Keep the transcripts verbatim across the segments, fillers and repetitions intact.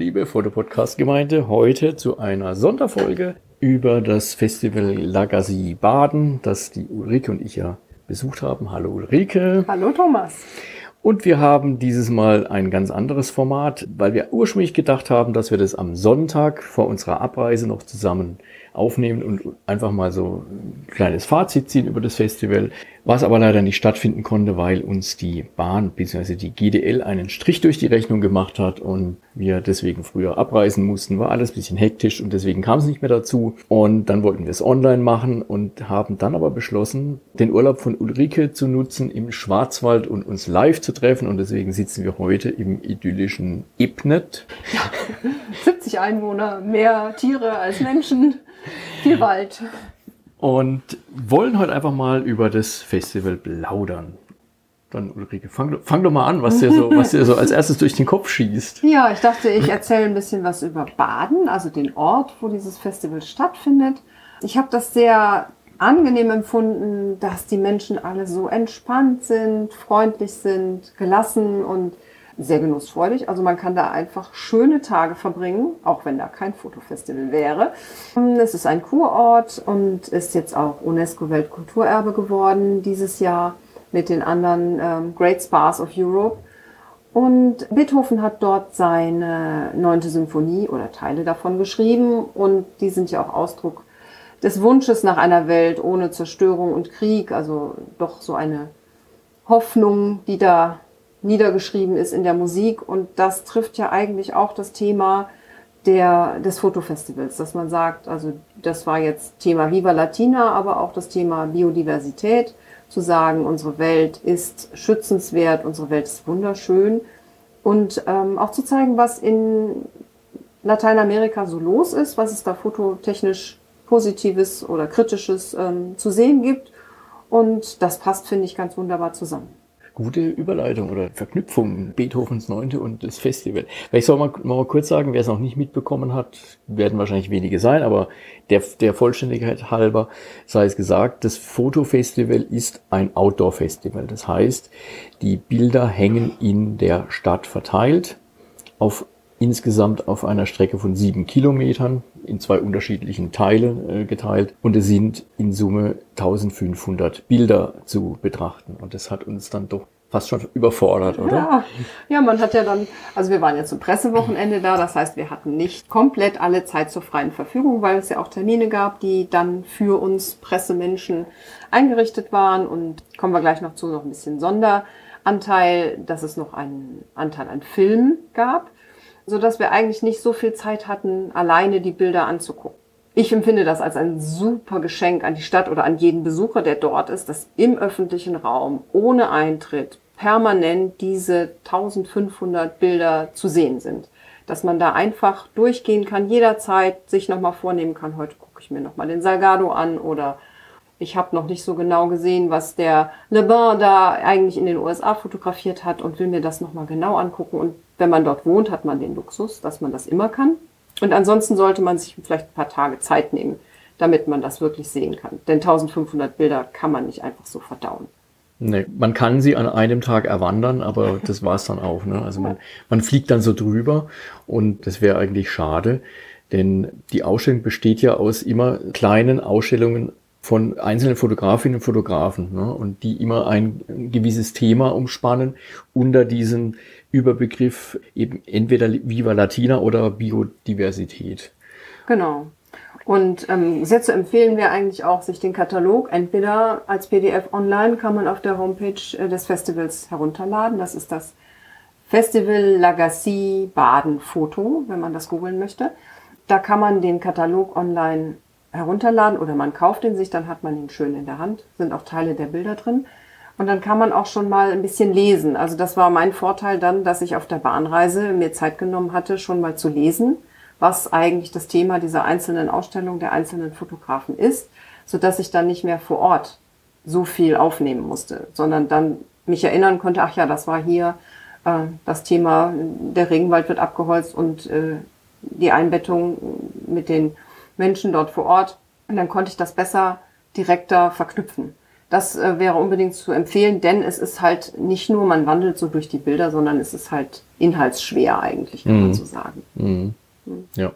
liebe Fotopodcast-Gemeinde, heute zu einer Sonderfolge über das Festival Lagasse Baden, das die Ulrike und ich ja besucht haben. Hallo Ulrike. Hallo Thomas. Und wir haben dieses Mal ein ganz anderes Format, weil wir ursprünglich gedacht haben, dass wir das am Sonntag vor unserer Abreise noch zusammen aufnehmen und einfach mal so ein kleines Fazit ziehen über das Festival, was aber leider nicht stattfinden konnte, weil uns die Bahn bzw. die G D L einen Strich durch die Rechnung gemacht hat und wir deswegen früher abreisen mussten. War alles ein bisschen hektisch und deswegen kam es nicht mehr dazu. Und dann wollten wir es online machen und haben dann aber beschlossen, den Urlaub von Ulrike zu nutzen im Schwarzwald und uns live zu treffen. Und deswegen sitzen wir heute im idyllischen Ebnet. Ja, siebzig Einwohner, mehr Tiere als Menschen, viel Wald. Und wollen heute einfach mal über das Festival plaudern. Dann Ulrike, fang, fang doch mal an, was dir so, was dir so als erstes durch den Kopf schießt. Ja, ich dachte, ich erzähle ein bisschen was über Baden, also den Ort, wo dieses Festival stattfindet. Ich habe das sehr angenehm empfunden, dass die Menschen alle so entspannt sind, freundlich sind, gelassen und sehr genussfreudig. Also man kann da einfach schöne Tage verbringen, auch wenn da kein Fotofestival wäre. Es ist ein Kurort und ist jetzt auch UNESCO-Weltkulturerbe geworden dieses Jahr mit den anderen ähm, Great Spas of Europe. Und Beethoven hat dort seine neunte Symphonie oder Teile davon geschrieben und die sind ja auch Ausdruck des Wunsches nach einer Welt ohne Zerstörung und Krieg, also doch so eine Hoffnung, die da niedergeschrieben ist in der Musik. Und das trifft ja eigentlich auch das Thema der, des Fotofestivals, dass man sagt, also das war jetzt Thema Viva Latina, aber auch das Thema Biodiversität, zu sagen, unsere Welt ist schützenswert, unsere Welt ist wunderschön und ähm, auch zu zeigen, was in Lateinamerika so los ist, was es da fototechnisch Positives oder Kritisches ähm, zu sehen gibt. Und das passt, finde ich, ganz wunderbar zusammen. Gute Überleitung oder Verknüpfung, Beethovens Neunte und das Festival. Vielleicht soll man mal kurz sagen, wer es noch nicht mitbekommen hat, werden wahrscheinlich wenige sein, aber der, der Vollständigkeit halber sei es gesagt, das Fotofestival ist ein Outdoor-Festival. Das heißt, die Bilder hängen in der Stadt verteilt, auf insgesamt auf einer Strecke von sieben Kilometern, in zwei unterschiedlichen Teilen äh, geteilt. Und es sind in Summe eintausendfünfhundert Bilder zu betrachten. Und das hat uns dann doch fast schon überfordert, oder? Ja, ja, man hat ja dann, also wir waren ja zum Pressewochenende da, das heißt, wir hatten nicht komplett alle Zeit zur freien Verfügung, weil es ja auch Termine gab, die dann für uns Pressemenschen eingerichtet waren. Und kommen wir gleich noch zu, noch ein bisschen Sonderanteil, dass es noch einen Anteil an Film gab, sodass wir eigentlich nicht so viel Zeit hatten, alleine die Bilder anzugucken. Ich empfinde das als ein super Geschenk an die Stadt oder an jeden Besucher, der dort ist, dass im öffentlichen Raum ohne Eintritt permanent diese eintausendfünfhundert Bilder zu sehen sind. Dass man da einfach durchgehen kann, jederzeit sich nochmal vornehmen kann, heute gucke ich mir nochmal den Salgado an oder ich habe noch nicht so genau gesehen, was der Le Bain da eigentlich in den U S A fotografiert hat und will mir das nochmal genau angucken. Und wenn man dort wohnt, hat man den Luxus, dass man das immer kann. Und ansonsten sollte man sich vielleicht ein paar Tage Zeit nehmen, damit man das wirklich sehen kann. Denn eintausendfünfhundert Bilder kann man nicht einfach so verdauen. Nee, man kann sie an einem Tag erwandern, aber das war's dann auch. Ne? Also man, man fliegt dann so drüber und das wäre eigentlich schade, denn die Ausstellung besteht ja aus immer kleinen Ausstellungen von einzelnen Fotografinnen und Fotografen, ne? Und die immer ein gewisses Thema umspannen unter diesen Überbegriff eben entweder Viva Latina oder Biodiversität. Genau. Und ähm, sehr zu empfehlen wäre eigentlich auch, sich den Katalog entweder als P D F online, kann man auf der Homepage äh, des Festivals herunterladen. Das ist das Festival Lagasse Baden Foto, wenn man das googeln möchte. Da kann man den Katalog online herunterladen oder man kauft ihn sich, dann hat man ihn schön in der Hand, sind auch Teile der Bilder drin. Und dann kann man auch schon mal ein bisschen lesen. Also das war mein Vorteil dann, dass ich auf der Bahnreise mir Zeit genommen hatte, schon mal zu lesen, was eigentlich das Thema dieser einzelnen Ausstellung der einzelnen Fotografen ist, sodass ich dann nicht mehr vor Ort so viel aufnehmen musste, sondern dann mich erinnern konnte, ach ja, das war hier äh, das Thema, der Regenwald wird abgeholzt und äh, die Einbettung mit den Menschen dort vor Ort. Und dann konnte ich das besser, direkter verknüpfen. das äh, wäre unbedingt zu empfehlen, denn es ist halt nicht nur, man wandelt so durch die Bilder, sondern es ist halt inhaltsschwer eigentlich, kann mhm. man so sagen. Mhm. Mhm. Ja.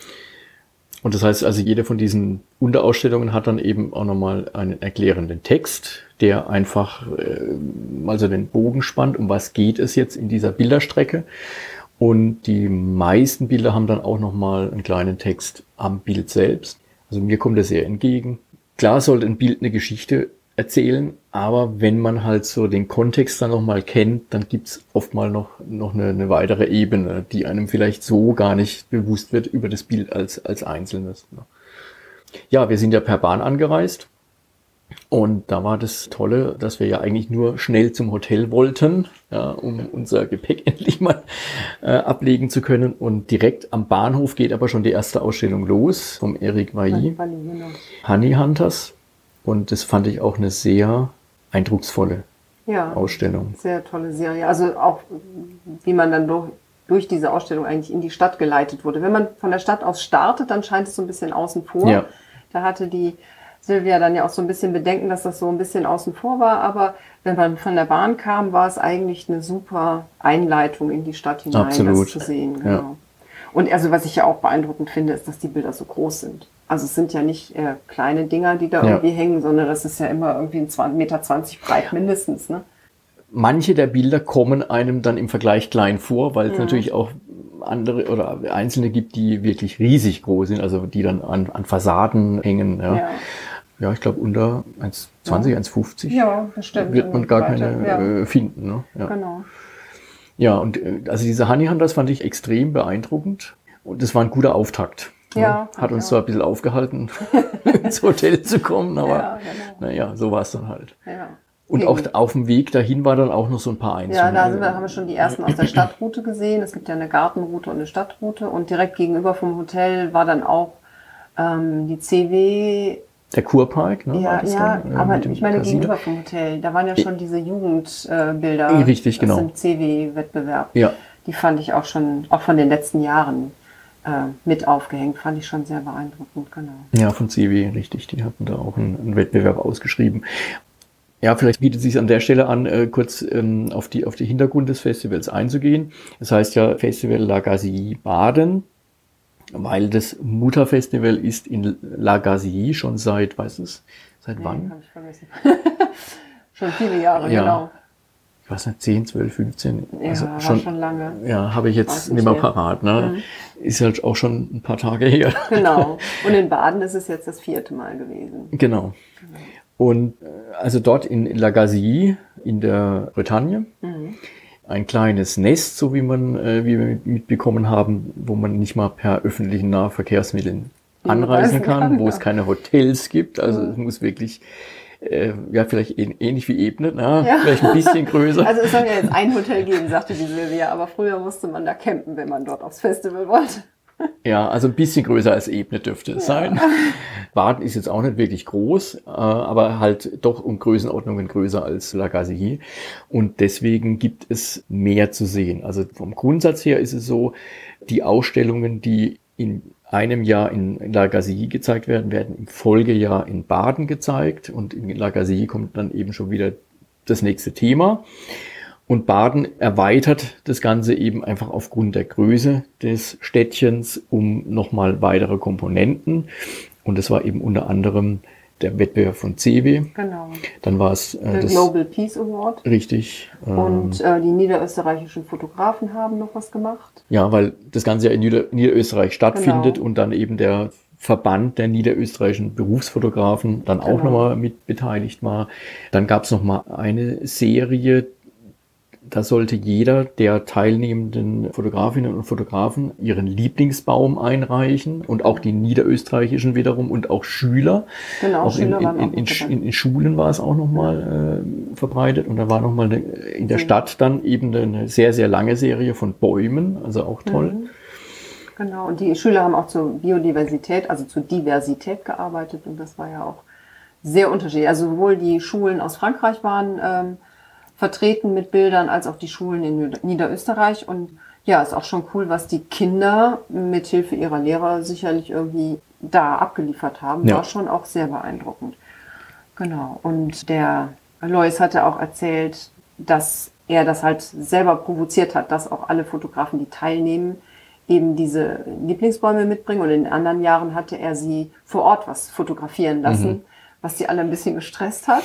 Und das heißt also, jede von diesen Unterausstellungen hat dann eben auch nochmal einen erklärenden Text, der einfach äh, mal so den Bogen spannt, um was geht es jetzt in dieser Bilderstrecke. Und die meisten Bilder haben dann auch nochmal einen kleinen Text am Bild selbst. Also mir kommt das sehr entgegen. Klar sollte ein Bild eine Geschichte erzählen, aber wenn man halt so den Kontext dann nochmal kennt, dann gibt's oft mal noch, noch eine, eine weitere Ebene, die einem vielleicht so gar nicht bewusst wird über das Bild als, als Einzelnes. Ja, wir sind ja per Bahn angereist und da war das Tolle, dass wir ja eigentlich nur schnell zum Hotel wollten, ja, um unser Gepäck endlich mal äh, ablegen zu können. Und direkt am Bahnhof geht aber schon die erste Ausstellung los vom Eric Vailly, Honey Hunters. Und das fand ich auch eine sehr eindrucksvolle ja, Ausstellung. Sehr tolle Serie. Also auch, wie man dann durch, durch diese Ausstellung eigentlich in die Stadt geleitet wurde. Wenn man von der Stadt aus startet, dann scheint es so ein bisschen außen vor. Ja. Da hatte die Silvia dann ja auch so ein bisschen Bedenken, dass das so ein bisschen außen vor war. Aber wenn man von der Bahn kam, war es eigentlich eine super Einleitung in die Stadt hinein, Absolut. Das zu sehen. Genau. Ja. Und also was ich ja auch beeindruckend finde, ist, dass die Bilder so groß sind. Also es sind ja nicht äh, kleine Dinger, die da ja. irgendwie hängen, sondern das ist ja immer irgendwie ein zwanzig Meter breit mindestens. Ne? Manche der Bilder kommen einem dann im Vergleich klein vor, weil es mhm. natürlich auch andere oder einzelne gibt, die wirklich riesig groß sind, also die dann an, an Fassaden hängen. Ja, ja. ja ich glaube unter eins zwanzig, ja. eins fünfzig ja, bestimmt. wird man gar weiter. keine ja. äh, finden. Ne? Ja. Genau. Ja, und äh, also diese Honey Hunters fand ich extrem beeindruckend und das war ein guter Auftakt. Ja, hat uns zwar ein bisschen aufgehalten, ins Hotel zu kommen, aber ja, genau. naja, so war es dann halt. Ja. Und auch auf dem Weg dahin war dann auch noch so ein paar Einzelne. Ja, da sind wir, haben wir schon die ersten aus der Stadtroute gesehen. Es gibt ja eine Gartenroute und eine Stadtroute. Und direkt gegenüber vom Hotel war dann auch ähm, die C W. Der Kurpark, ne? Ja, ja dann, äh, aber ich meine Casino. Gegenüber vom Hotel. Da waren ja schon diese Jugendbilder. Äh, Richtig, genau. Aus dem C W-Wettbewerb. Ja. Die fand ich auch schon, auch von den letzten Jahren, äh, mit aufgehängt. Fand ich schon sehr beeindruckend, genau. Ja, von C W, richtig. Die hatten da auch einen, einen Wettbewerb ausgeschrieben. Ja, vielleicht bietet es sich an der Stelle an, äh, kurz ähm, auf die auf die Hintergrund des Festivals einzugehen. Das heißt ja Festival La Gazilly Baden, weil das Mutterfestival ist in La Gazilly schon seit, weißt du es, seit nee, wann? Hab ich vergessen. Schon viele Jahre, ja. genau. Ich weiß nicht, zehn, zwölf, fünfzehn. Ja, also war schon, schon lange. Ja, habe ich jetzt nicht, nicht mehr parat. Ne? Mhm. Ist halt auch schon ein paar Tage her. Genau. Und in Baden ist es jetzt das vierte Mal gewesen. Genau. genau. Und also dort in La Gazilly in der Bretagne, mhm. ein kleines Nest, so wie man, äh, wie wir mitbekommen haben, wo man nicht mal per öffentlichen Nahverkehrsmitteln anreisen kann, kann, wo ja. es keine Hotels gibt. Also mhm. es muss wirklich, äh, ja vielleicht ähnlich wie Ebnet, na, ja. vielleicht ein bisschen größer. Also es soll ja jetzt ein Hotel geben, sagte die Silvia, aber früher musste man da campen, wenn man dort aufs Festival wollte. Ja, also ein bisschen größer als Ebnet dürfte es ja. sein. Baden ist jetzt auch nicht wirklich groß, aber halt doch um Größenordnungen größer als La Gazilly. Und deswegen gibt es mehr zu sehen. Also vom Grundsatz her ist es so, die Ausstellungen, die in einem Jahr in La Gazilly gezeigt werden, werden im Folgejahr in Baden gezeigt. Und in La Gazilly kommt dann eben schon wieder das nächste Thema. Und Baden erweitert das Ganze eben einfach aufgrund der Größe des Städtchens um nochmal weitere Komponenten. Und das war eben unter anderem der Wettbewerb von C W. Genau. Dann war es äh, der das Global Peace Award. Richtig. Und äh, die niederösterreichischen Fotografen haben noch was gemacht. Ja, weil das Ganze ja in Nieder- Niederösterreich stattfindet genau. und dann eben der Verband der niederösterreichischen Berufsfotografen dann genau. auch nochmal mit beteiligt war. Dann gab es nochmal eine Serie. Da sollte jeder der teilnehmenden Fotografinnen und Fotografen ihren Lieblingsbaum einreichen und auch die niederösterreichischen wiederum und auch Schüler. Genau, auch Schüler in, waren in, auch in, in, in, in Schulen war es auch nochmal äh, verbreitet und da war nochmal in der Stadt dann eben eine sehr, sehr lange Serie von Bäumen, also auch toll. Mhm. Genau, und die Schüler haben auch zur Biodiversität, also zur Diversität gearbeitet und das war ja auch sehr unterschiedlich. Also sowohl die Schulen aus Frankreich waren ähm, vertreten mit Bildern, als auch die Schulen in Niederösterreich. Und ja, ist auch schon cool, was die Kinder mit Hilfe ihrer Lehrer sicherlich irgendwie da abgeliefert haben. Ja. War schon auch sehr beeindruckend. Genau. Und der Lois hatte auch erzählt, dass er das halt selber provoziert hat, dass auch alle Fotografen, die teilnehmen, eben diese Lieblingsbäume mitbringen. Und in anderen Jahren hatte er sie vor Ort was fotografieren lassen, mhm. was die alle ein bisschen gestresst hat.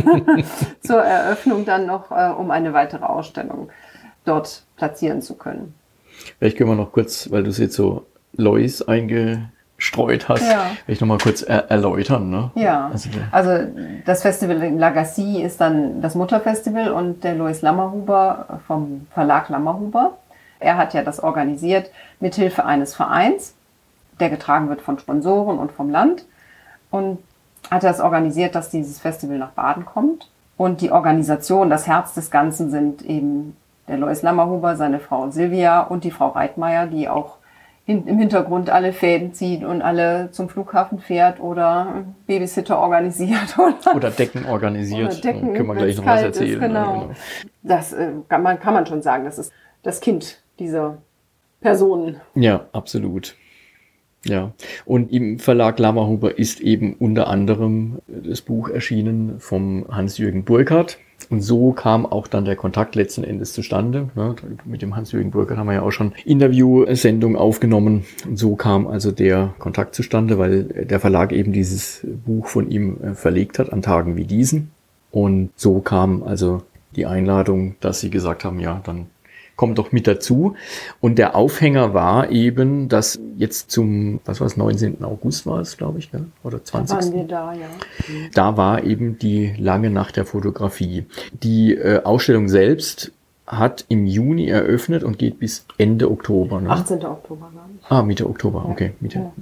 Zur Eröffnung dann noch, äh, um eine weitere Ausstellung dort platzieren zu können. Vielleicht können wir noch kurz, weil du es jetzt so Lois eingestreut hast, ja. vielleicht noch mal kurz er- erläutern. Ne? Ja, also, also das Festival in Lagacy ist dann das Mutterfestival und der Lois Lammerhuber vom Verlag Lammerhuber. Er hat ja das organisiert mithilfe eines Vereins, der getragen wird von Sponsoren und vom Land. Und hat er es organisiert, dass dieses Festival nach Baden kommt. Und die Organisation, das Herz des Ganzen sind eben der Lois Lammerhuber, seine Frau Silvia und die Frau Reitmeier, die auch hin, im Hintergrund alle Fäden zieht und alle zum Flughafen fährt oder Babysitter organisiert. Oder, oder Decken organisiert. Oder Decken, können wir gleich noch was erzählen. Ist, genau. genau. Das äh, kann, man, kann man schon sagen, das ist das Kind dieser Personen. Ja, absolut. Ja, und im Verlag Lammerhuber ist eben unter anderem das Buch erschienen vom Hans-Jürgen Burkhardt. Und so kam auch dann der Kontakt letzten Endes zustande. Mit dem Hans-Jürgen Burkhardt haben wir ja auch schon Interviewsendungen aufgenommen. Und so kam also der Kontakt zustande, weil der Verlag eben dieses Buch von ihm verlegt hat an Tagen wie diesen. Und so kam also die Einladung, dass sie gesagt haben, ja, dann kommt doch mit dazu. Und der Aufhänger war eben, dass jetzt zum, was war es, neunzehnten August war es, glaube ich, gell? Oder zwanzigsten Da waren wir da, ja. Da war eben die lange Nacht der Fotografie. Die äh, Ausstellung selbst hat im Juni eröffnet und geht bis Ende Oktober. Ne? achtzehnten Oktober, glaube ich. Ah, Mitte Oktober, okay. Mitte. Ja.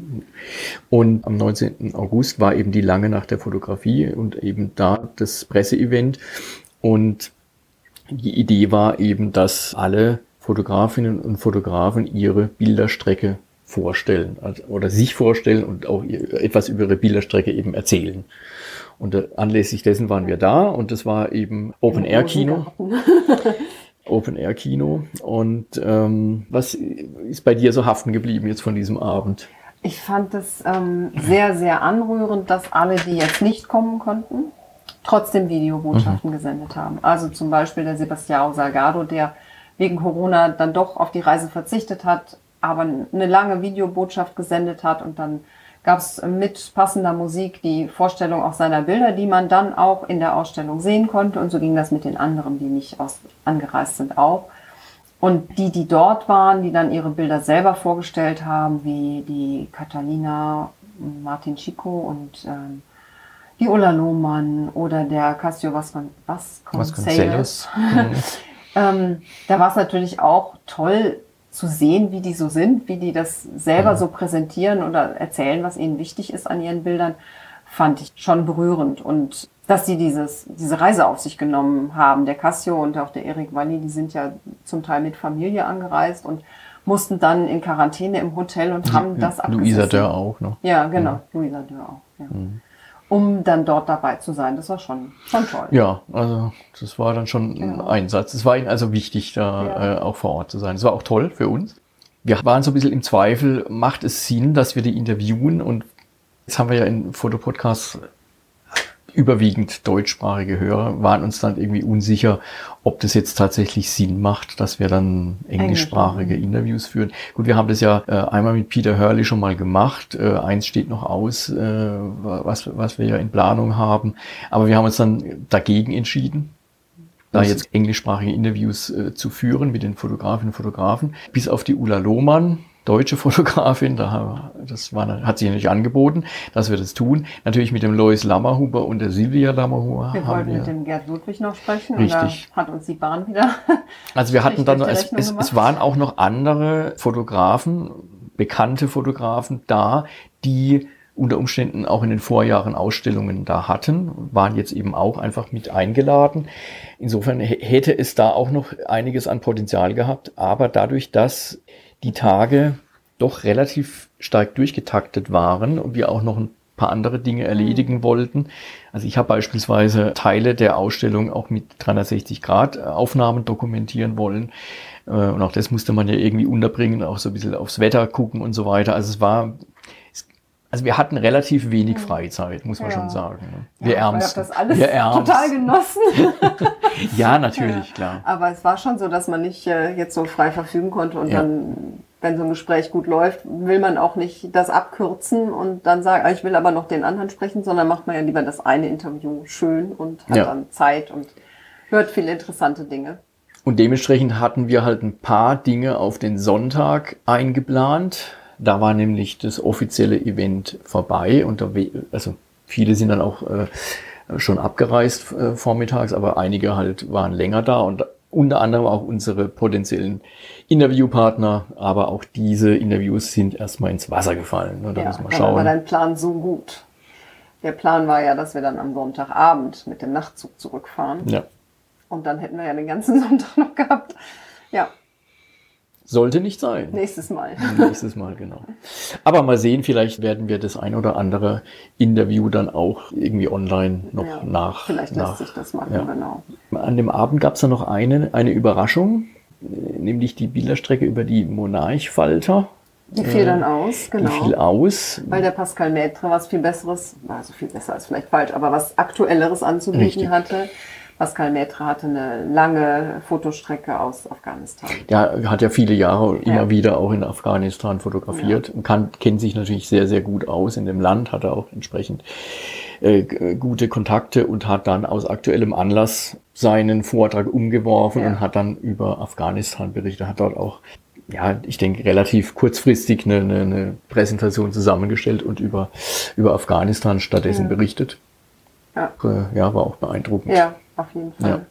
Und am neunzehnten August war eben die lange Nacht der Fotografie und eben da das Presseevent. Und die Idee war eben, dass alle Fotografinnen und Fotografen ihre Bilderstrecke vorstellen also, oder sich vorstellen und auch etwas über ihre Bilderstrecke eben erzählen. Und äh, anlässlich dessen waren wir da und das war eben Open-Air-Kino. Open-Air-Kino. Und ähm, was ist bei dir so haften geblieben jetzt von diesem Abend? Ich fand es ähm, sehr, sehr anrührend, dass alle, die jetzt nicht kommen konnten, trotzdem Videobotschaften mhm. gesendet haben. Also zum Beispiel der Sebastião Salgado, der wegen Corona dann doch auf die Reise verzichtet hat, aber eine lange Videobotschaft gesendet hat und dann gab es mit passender Musik die Vorstellung auch seiner Bilder, die man dann auch in der Ausstellung sehen konnte und so ging das mit den anderen, die nicht aus, angereist sind, auch. Und die, die dort waren, die dann ihre Bilder selber vorgestellt haben, wie die Catalina Martin Chico und ähm, die Ulla Lohmann oder der Cassio Vascon- Vasconcelos. ähm, da war es natürlich auch toll zu sehen, wie die so sind, wie die das selber so präsentieren oder erzählen, was ihnen wichtig ist an ihren Bildern, fand ich schon berührend. Und dass sie dieses, diese Reise auf sich genommen haben, der Cassio und auch der Erik Walli, die sind ja zum Teil mit Familie angereist und mussten dann in Quarantäne im Hotel und haben das abgesessen. Luisa Dörr auch noch. Ja, genau, ja. Luisa Dörr auch, ja. Mhm. Um dann dort dabei zu sein. Das war schon, schon toll. Ja, also das war dann schon ein ja. Einsatz. Es war ihnen also wichtig, da ja. äh, auch vor Ort zu sein. Das war auch toll für uns. Wir waren so ein bisschen im Zweifel, macht es Sinn, dass wir die interviewen? Und jetzt haben wir ja in Fotopodcasts überwiegend deutschsprachige Hörer, waren uns dann irgendwie unsicher, ob das jetzt tatsächlich Sinn macht, dass wir dann englischsprachige Englisch. Interviews führen. Gut, wir haben das ja äh, einmal mit Peter Hurley schon mal gemacht. Äh, eins steht noch aus, äh, was, was wir ja in Planung haben. Aber wir haben uns dann dagegen entschieden, da jetzt englischsprachige Interviews äh, zu führen mit den Fotografinnen und Fotografen. Bis auf die Ulla Lohmann, deutsche Fotografin, da das war, hat sich nicht angeboten, dass wir das tun. Natürlich mit dem Lois Lammerhuber und der Silvia Lammerhuber. Wir wollten wir mit dem Gerd Ludwig noch sprechen. Richtig. Und da hat uns die Bahn wieder. Also wir hatten dann, es, es, es waren auch noch andere Fotografen, bekannte Fotografen da, die unter Umständen auch in den Vorjahren Ausstellungen da hatten, waren jetzt eben auch einfach mit eingeladen. Insofern hätte es da auch noch einiges an Potenzial gehabt, aber dadurch, dass die Tage doch relativ stark durchgetaktet waren und wir auch noch ein paar andere Dinge erledigen mhm. wollten. Also ich habe beispielsweise Teile der Ausstellung auch mit dreihundertsechzig Grad Aufnahmen dokumentieren wollen. Und auch das musste man ja irgendwie unterbringen, auch so ein bisschen aufs Wetter gucken und so weiter. Also es war Also wir hatten relativ wenig Freizeit, muss man Ja. schon sagen. Ne? Wir Ja, Ärmsten. Ich habe das alles wir Ärmsten. total genossen. Ja, natürlich, klar. Aber es war schon so, dass man nicht äh, jetzt so frei verfügen konnte und Ja. dann, wenn so ein Gespräch gut läuft, will man auch nicht das abkürzen und dann sagen, ah, ich will aber noch den anderen sprechen, sondern macht man ja lieber das eine Interview schön und hat Ja. dann Zeit und hört viele interessante Dinge. Und dementsprechend hatten wir halt ein paar Dinge auf den Sonntag eingeplant. Da war nämlich das offizielle Event vorbei und da, we- also viele sind dann auch äh, schon abgereist äh, vormittags, aber einige halt waren länger da und unter anderem auch unsere potenziellen Interviewpartner, aber auch diese Interviews sind erstmal ins Wasser gefallen. Ne? Da Ja, muss man dann war schauen. dein Plan so gut. Der Plan war ja, dass wir dann am Sonntagabend mit dem Nachtzug zurückfahren. Ja. Und dann hätten wir ja den ganzen Sonntag noch gehabt. Ja, Sollte nicht sein. nächstes Mal. Nächstes Mal, genau. Aber mal sehen, vielleicht werden wir das ein oder andere Interview dann auch irgendwie online noch Ja, nach. Vielleicht nach lässt sich das machen, ja. genau. An dem Abend gab es dann noch eine, eine Überraschung, äh, nämlich die Bilderstrecke über die Monarchfalter. Die fiel dann aus, genau. Die fiel aus. Weil der Pascal Maître was viel Besseres, also viel besser ist vielleicht falsch, aber was Aktuelleres anzubieten Richtig. hatte. Pascal Maître hatte eine lange Fotostrecke aus Afghanistan. Der hat ja viele Jahre immer Ja. wieder auch in Afghanistan fotografiert und kann, kennt sich natürlich sehr, sehr gut aus in dem Land, hat er auch entsprechend äh, g- gute Kontakte und hat dann aus aktuellem Anlass seinen Vortrag umgeworfen Ja. und hat dann über Afghanistan berichtet, hat dort auch, ja, ich denke, relativ kurzfristig eine, eine, eine Präsentation zusammengestellt und über, über Afghanistan stattdessen Ja. berichtet. Ja. Äh, ja, war auch beeindruckend. Ja, auf jeden Fall.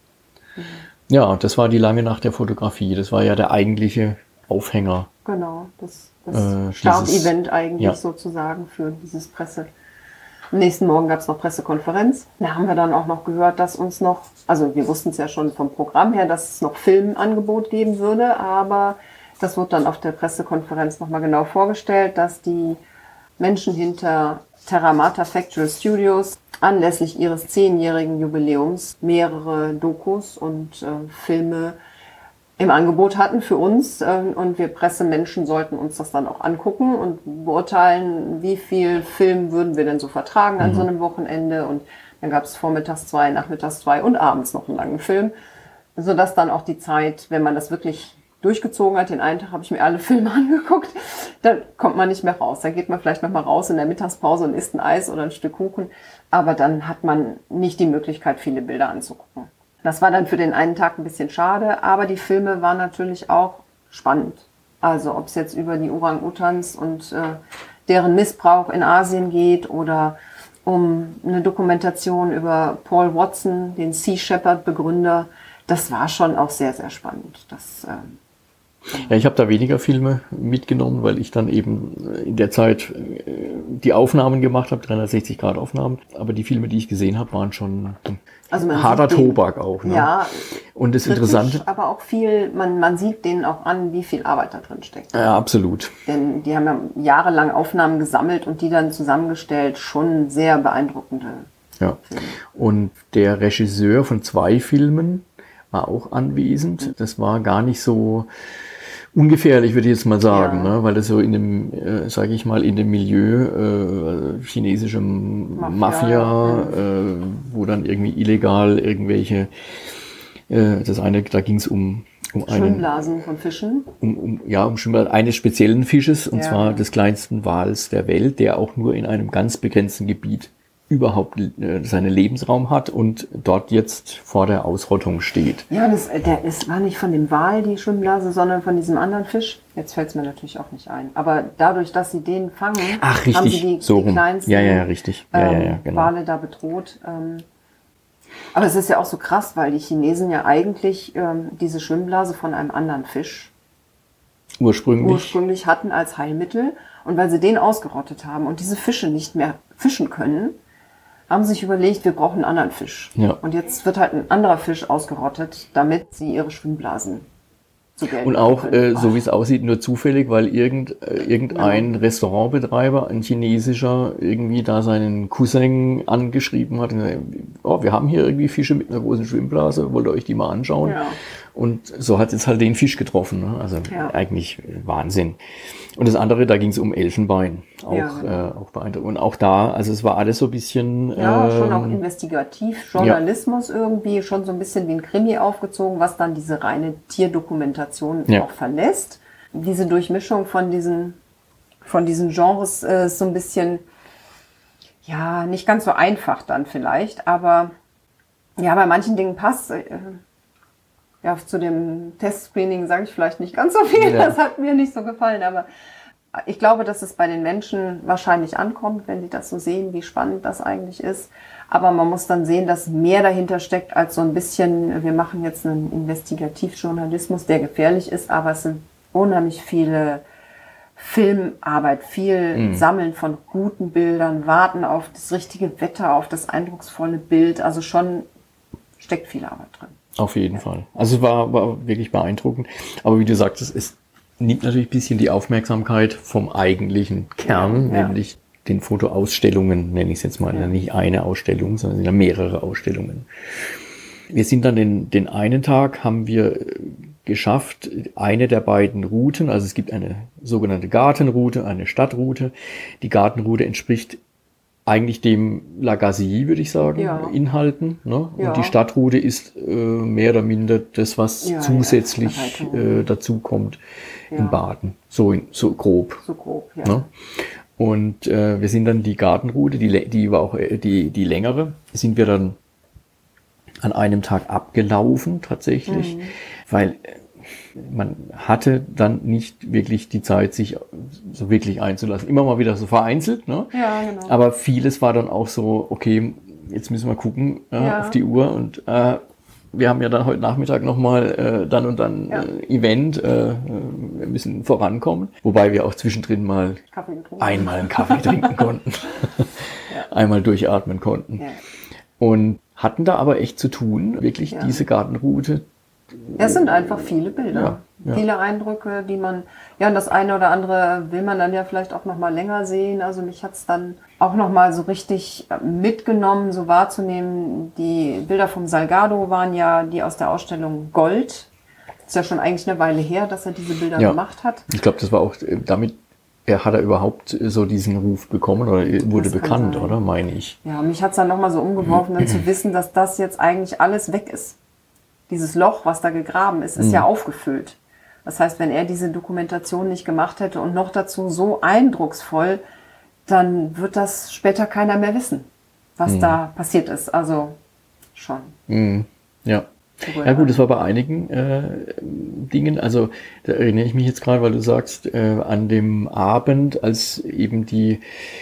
Ja, das war die lange Nacht der Fotografie. Das war ja der eigentliche Aufhänger. Genau, das, das Äh, Startevent eigentlich ja. sozusagen für dieses Presse. Am nächsten Morgen gab es noch Pressekonferenz. Da haben wir dann auch noch gehört, dass uns noch, also wir wussten es ja schon vom Programm her, dass es noch Filmangebot geben würde, aber das wurde dann auf der Pressekonferenz nochmal genau vorgestellt, dass die Menschen hinter Terramata Factual Studios anlässlich ihres zehnjährigen Jubiläums mehrere Dokus und äh, Filme im Angebot hatten für uns ähm, und wir Pressemenschen sollten uns das dann auch angucken und beurteilen, wie viel Film würden wir denn so vertragen an so einem Wochenende und dann gab es vormittags zwei, nachmittags zwei und abends noch einen langen Film, sodass dann auch die Zeit, wenn man das wirklich durchgezogen hat, den einen Tag habe ich mir alle Filme angeguckt, dann kommt man nicht mehr raus. Dann geht man vielleicht noch mal raus in der Mittagspause und isst ein Eis oder ein Stück Kuchen, aber dann hat man nicht die Möglichkeit, viele Bilder anzugucken. Das war dann für den einen Tag ein bisschen schade, aber die Filme waren natürlich auch spannend. Also ob es jetzt über die Orang-Utans und äh, deren Missbrauch in Asien geht oder um eine Dokumentation über Paul Watson, den Sea Shepherd-Begründer, das war schon auch sehr, sehr spannend. Das, ähm, Ja, ich habe da weniger Filme mitgenommen, weil ich dann eben in der Zeit äh, die Aufnahmen gemacht habe, dreihundertsechzig Grad Aufnahmen. Aber die Filme, die ich gesehen habe, waren schon Also man harter sieht den- Tobak auch. Ne? ja, Und das kritisch, Interessante, aber auch viel, man, man sieht denen auch an, wie viel Arbeit da drin steckt. ja, absolut. Denn die haben ja jahrelang Aufnahmen gesammelt und die dann zusammengestellt, schon sehr beeindruckende. Ja. Und der Regisseur von zwei Filmen war auch anwesend. Das war gar nicht so ungefährlich, würde ich jetzt mal sagen, Ja. ne? Weil das so in dem, äh, sage ich mal, in dem Milieu äh, chinesischen Mafia, Mafia, ja. äh, wo dann irgendwie illegal irgendwelche, äh, das eine, da ging es um, um einen, Schwimmblasen von Fischen. um, um, ja, um Schwimmbad eines speziellen Fisches, und Ja. zwar des kleinsten Wals der Welt, der auch nur in einem ganz begrenzten Gebiet überhaupt äh, seinen Lebensraum hat und dort jetzt vor der Ausrottung steht. Ja, das, der ist, war nicht von dem Wal die Schwimmblase, sondern von diesem anderen Fisch. Jetzt fällt es mir natürlich auch nicht ein. Aber dadurch, dass sie den fangen, Ach, haben sie richtig, die, so die rum. kleinsten Ja, ja, ja, richtig. Ja, ähm, ja, ja, genau. Wale da bedroht. Ähm, aber es ist ja auch so krass, weil die Chinesen ja eigentlich ähm, diese Schwimmblase von einem anderen Fisch Ursprünglich. ursprünglich hatten als Heilmittel. Und weil sie den ausgerottet haben und diese Fische nicht mehr fischen können, haben sie sich überlegt, wir brauchen einen anderen Fisch. Ja. Und jetzt wird halt ein anderer Fisch ausgerottet, damit sie ihre Schwimmblasen zu Geld Und machen auch, können. äh, so wie es aussieht, nur zufällig, weil irgend, äh, irgendein Restaurantbetreiber, ein chinesischer, irgendwie da seinen Cousin angeschrieben hat. Und gesagt, oh, wir haben hier irgendwie Fische mit einer großen Schwimmblase, wollt ihr euch die mal anschauen? Ja. Und so hat es halt den Fisch getroffen. Ne? Also Ja. eigentlich Wahnsinn. Und das andere, da ging es um Elfenbein. Auch, Ja, genau. äh, auch beeindruckend. Und auch da, also es war alles so ein bisschen... Ja, schon auch ähm, investigativ, Journalismus irgendwie, schon so ein bisschen wie ein Krimi aufgezogen, was dann diese reine Tierdokumentation Ja. auch verlässt. Diese Durchmischung von diesen, von diesen Genres äh, ist so ein bisschen, ja, nicht ganz so einfach dann vielleicht, aber ja, bei manchen Dingen passt. Äh, ja, zu dem Testscreening sage ich vielleicht nicht ganz so viel, Ja. das hat mir nicht so gefallen, aber ich glaube, dass es bei den Menschen wahrscheinlich ankommt, wenn sie das so sehen, wie spannend das eigentlich ist. Aber man muss dann sehen, dass mehr dahinter steckt als so ein bisschen, wir machen jetzt einen Investigativjournalismus, der gefährlich ist, aber es sind unheimlich viele Filmarbeit, viel Mhm. Sammeln von guten Bildern, warten auf das richtige Wetter, auf das eindrucksvolle Bild. Also schon steckt viel Arbeit drin. Auf jeden Fall. Also es war, war wirklich beeindruckend. Aber wie du sagtest, es nimmt natürlich ein bisschen die Aufmerksamkeit vom eigentlichen Kern, Ja. nämlich den Fotoausstellungen, nenne ich es jetzt mal. Ja. Nicht eine Ausstellung, sondern es sind ja mehrere Ausstellungen. Wir sind dann den, den einen Tag, haben wir geschafft, eine der beiden Routen, also es gibt eine sogenannte Gartenroute, eine Stadtroute. Die Gartenroute entspricht eigentlich dem Lagasse, würde ich sagen, Ja. Inhalten. Ne? Ja. Und die Stadtroute ist äh, mehr oder minder das, was Ja, zusätzlich ja, Erweiterung. äh, dazu kommt Ja. in Baden. So, in, so grob. So grob, ja. Ne? Und äh, wir sind dann die Gartenroute, die, lä- die war auch äh, die, die längere, sind wir dann an einem Tag abgelaufen tatsächlich, Mhm. weil äh, man hatte dann nicht wirklich die Zeit, sich so wirklich einzulassen. Immer mal wieder so vereinzelt, ne? Ja, genau. Aber vieles war dann auch so, okay, jetzt müssen wir gucken äh, Ja. auf die Uhr und äh, wir haben ja dann heute Nachmittag nochmal äh, dann und dann Ja. äh, Event, äh, äh, wir müssen vorankommen, wobei wir auch zwischendrin mal Kaffee getrunken. einmal einen Kaffee trinken konnten, einmal durchatmen konnten Ja. und hatten da aber echt zu tun, wirklich Ja. diese Gartenroute. Es sind einfach viele Bilder, Ja, ja. viele Eindrücke, die man, ja, und das eine oder andere will man dann ja vielleicht auch nochmal länger sehen. Also mich hat's dann auch nochmal so richtig mitgenommen, so wahrzunehmen. Die Bilder vom Salgado waren ja die aus der Ausstellung Gold. Ist ja schon eigentlich eine Weile her, dass er diese Bilder Ja. gemacht hat. Ich glaube, das war auch äh, damit, er hat er überhaupt so diesen Ruf bekommen oder wurde Das kann bekannt, sein. oder meine ich? Ja, mich hat's dann nochmal so umgeworfen, dann zu wissen, dass das jetzt eigentlich alles weg ist. Dieses Loch, was da gegraben ist, ist ja aufgefüllt. Das heißt, wenn er diese Dokumentation nicht gemacht hätte und noch dazu so eindrucksvoll, dann wird das später keiner mehr wissen, was da passiert ist. Also schon. Mhm. Ja. berührend. Ja gut, das war bei einigen äh, Dingen, also da erinnere ich mich jetzt gerade, weil du sagst, äh, an dem Abend, als eben die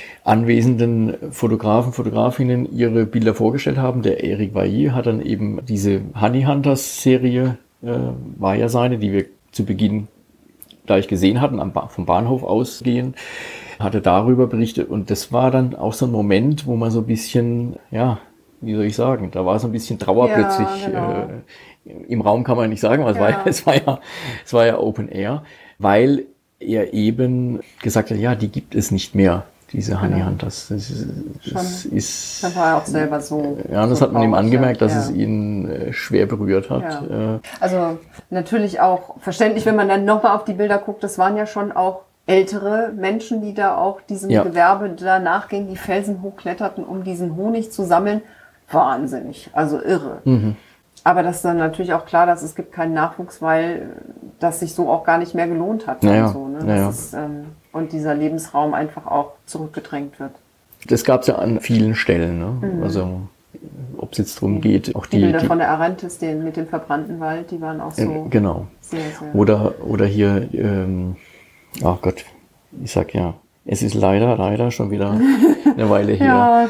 anwesenden Fotografen, Fotografinnen ihre Bilder vorgestellt haben. Der Eric Vailly hat dann eben diese Honey Hunters Serie, äh, war ja seine, die wir zu Beginn gleich gesehen hatten, am ba- vom Bahnhof ausgehen, hatte darüber berichtet und das war dann auch so ein Moment, wo man so ein bisschen, ja, wie soll ich sagen, da war so ein bisschen Trauer Ja, plötzlich. genau. Äh, im Raum kann man nicht sagen, was Ja. war ja, es war ja, es war ja Open Air, weil er eben gesagt hat, ja, die gibt es nicht mehr, diese Honey Genau. Hunters. Das ist, das Schon. ist Da war er auch selber so. ja, das so hat man ihm traurig, angemerkt, ja. dass Ja. es ihn äh, schwer berührt hat. Ja. Äh, Also natürlich auch verständlich, wenn man dann nochmal auf die Bilder guckt, das waren ja schon auch ältere Menschen, die da auch diesem Ja. Gewerbe da nachgingen, die Felsen hochkletterten, um diesen Honig zu sammeln. Wahnsinnig, also irre. Mhm. Aber das ist dann natürlich auch klar, dass es gibt keinen Nachwuchs, weil das sich so auch gar nicht mehr gelohnt hat. Naja, und, so, ne? Das naja. ist, ähm, und dieser Lebensraum einfach auch zurückgedrängt wird. Das gab es ja an vielen Stellen. Ne? Also ob es jetzt darum geht, auch Die, die, Bilder die von der Arantes, den, mit dem verbrannten Wald, die waren auch so äh, genau. sehr, sehr... Oder oder hier, ähm, ach Gott, ich sag ja, es ist leider, leider schon wieder eine Weile her. ja,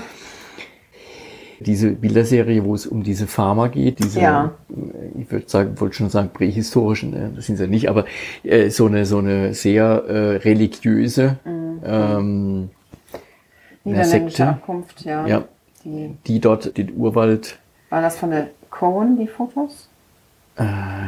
Diese Bilderserie, wo es um diese Farmer geht, diese, Ja. ich würde sagen, wollte schon sagen prähistorischen, äh, das sind sie ja nicht, aber äh, so eine so eine sehr äh, religiöse Mhm. ähm, niederländische Sekte. Abkunft, ja. Ja. Die, die dort den Urwald, war das von der Cohen, die Fotos? äh,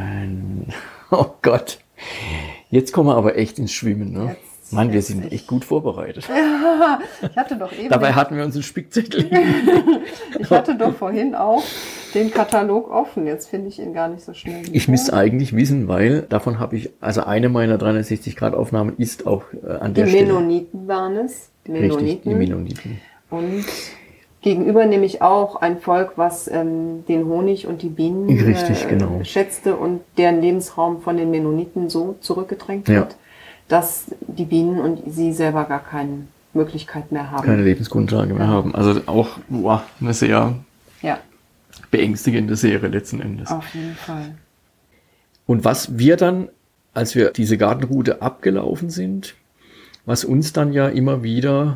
oh Gott, jetzt kommen wir aber echt ins Schwimmen, ne? Jetzt- Mann, wir jetzt sind echt. echt gut vorbereitet. Ich hatte doch eben, Dabei hatten wir unseren Spickzettel. ich hatte doch vorhin auch den Katalog offen. Jetzt finde ich ihn gar nicht so schnell. Ich müsste eigentlich wissen, weil davon habe ich, also eine meiner dreihundertsechzig Grad Aufnahmen ist auch äh, an der Die Stelle. Mennoniten waren es. Mennoniten. Richtig, die Mennoniten. Und gegenüber nämlich auch ein Volk, was ähm, den Honig und die Bienen Richtig, äh, genau. schätzte und deren Lebensraum von den Mennoniten so zurückgedrängt Ja. wird, dass die Bienen und sie selber gar keine Möglichkeit mehr haben. Keine Lebensgrundlage mehr Ja. haben. Also auch boah, eine sehr Ja, beängstigende Serie letzten Endes. auf jeden Fall. Und was wir dann, als wir diese Gartenroute abgelaufen sind, was uns dann ja immer wieder